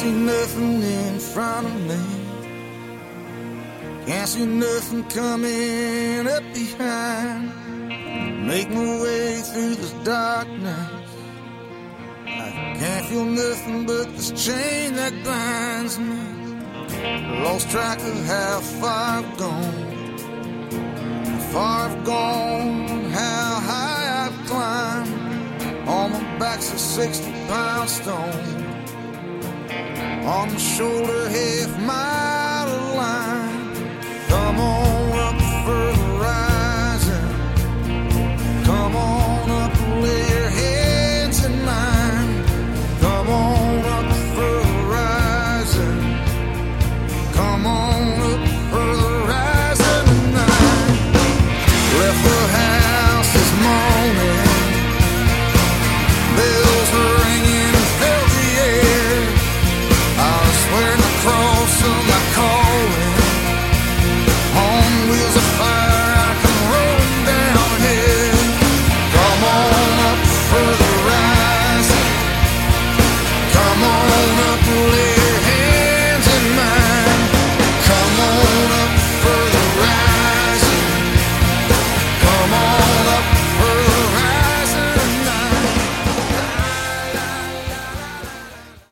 see nothing in front of me. Can't see nothing coming up behind. Make my way through this darkness. I can't feel nothing but this chain that binds me. Lost track of how far I've gone. How far I've gone, how high I've climbed. On my back's a 60-pound stone. On my shoulder, half mile of line. Come on up for the rising. Come on up and lay your hands in mine. Come on up for the rising. Come on up for the rising tonight. Left the house this morning. Bells were ringing, filled the air. I was swearing the cross of my calling. On wheels of fire, I come rolling downhill. Come on up for the rising. Come on up, lay